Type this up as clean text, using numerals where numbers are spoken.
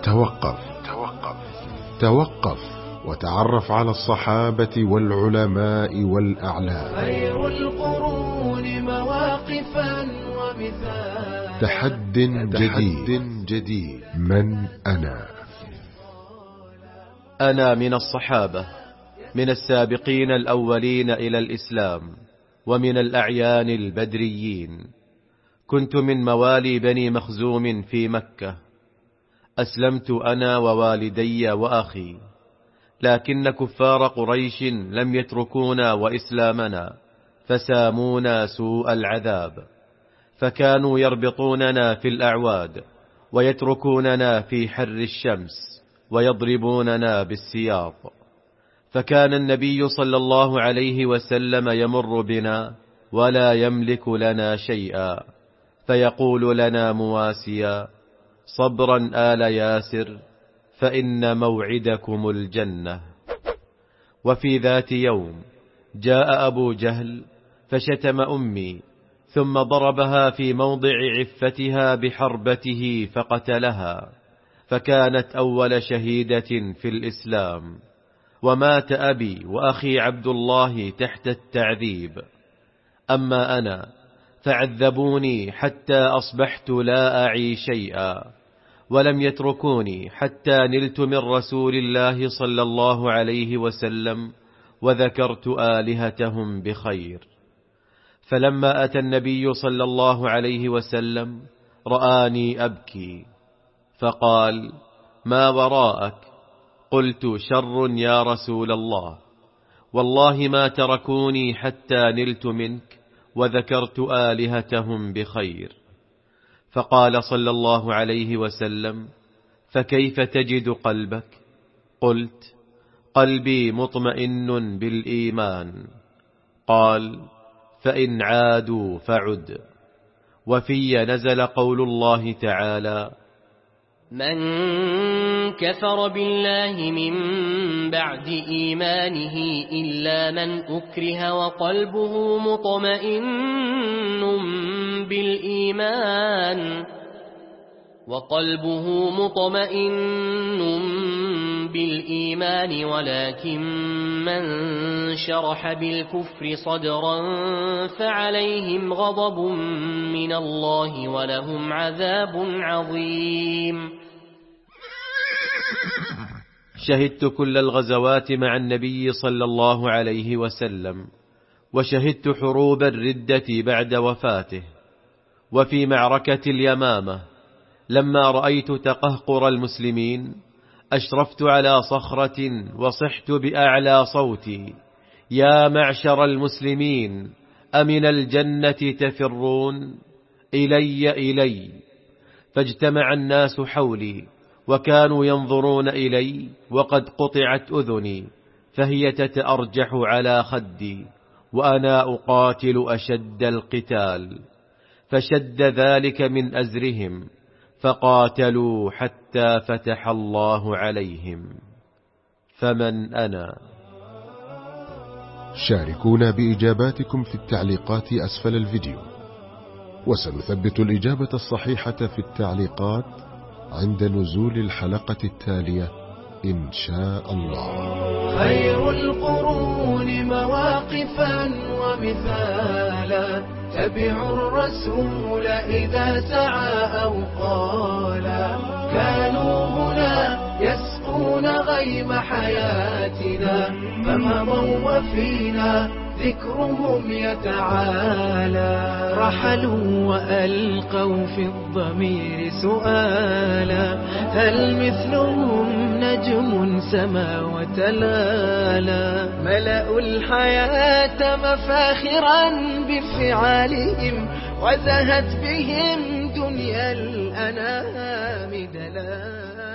توقف وتعرف على الصحابة والعلماء والأعلام. خير القرون مواقفا ومثالا. تحد جديد. من أنا من الصحابة، من السابقين الأولين إلى الإسلام، ومن الأعيان البدريين. كنت من موالي بني مخزوم في مكة. أسلمت أنا ووالدي وأخي، لكن كفار قريش لم يتركونا وإسلامنا، فسامونا سوء العذاب، فكانوا يربطوننا في الأعواد، ويتركوننا في حر الشمس، ويضربوننا بالسياط. فكان النبي صلى الله عليه وسلم يمر بنا ولا يملك لنا شيئا، فيقول لنا مواسيا: صبرا آل ياسر، فإن موعدكم الجنة. وفي ذات يوم جاء أبو جهل فشتم أمي، ثم ضربها في موضع عفتها بحربته فقتلها، فكانت أول شهيدة في الإسلام. ومات أبي وأخي عبد الله تحت التعذيب. أما أنا فعذبوني حتى أصبحت لا أعي شيئا، ولم يتركوني حتى نلت من رسول الله صلى الله عليه وسلم وذكرت آلهتهم بخير. فلما أتى النبي صلى الله عليه وسلم رآني أبكي، فقال: ما وراءك؟ قلت: شر يا رسول الله، والله ما تركوني حتى نلت منك وذكرت آلهتهم بخير. فقال صلى الله عليه وسلم: فكيف تجد قلبك؟ قلت: قلبي مطمئن بالإيمان. قال: فإن عادوا فعد. وفي نزل قول الله تعالى: من كفر بالله من بعد إيمانه إلا من أكره وقلبه مطمئن بالإيمان ولكن من شرح بالكفر صدرا فعليهم غضب من الله ولهم عذاب عظيم. شهدت كل الغزوات مع النبي صلى الله عليه وسلم، وشهدت حروب الردة بعد وفاته. وفي معركة اليمامة لما رأيت تقهقر المسلمين أشرفت على صخرة وصحت بأعلى صوتي: يا معشر المسلمين، أمن الجنة تفرون؟ إلي. فاجتمع الناس حولي وكانوا ينظرون إلي وقد قطعت أذني، فهي تتأرجح على خدي وأنا أقاتل أشد القتال. فشد ذلك من أزرهم فقاتلوا حتى فتح الله عليهم. فمن أنا؟ شاركونا بإجاباتكم في التعليقات أسفل الفيديو، وسنثبت الإجابة الصحيحة في التعليقات عند نزول الحلقة التالية إن شاء الله. خير القرون مواقفا ومثالا، تبعوا الرسول إذا سعى أو قالا. كانوا هنا يسقون غيم حياتنا، فمضوا وفينا ذكرهم يتعالى. رحلوا وألقوا في الضمير سؤالا: هل مثلهم نجم سما وتلالا؟ ملأوا الحياة مفاخرا بفعالهم، وزهت بهم دنيا الأنام دلالا.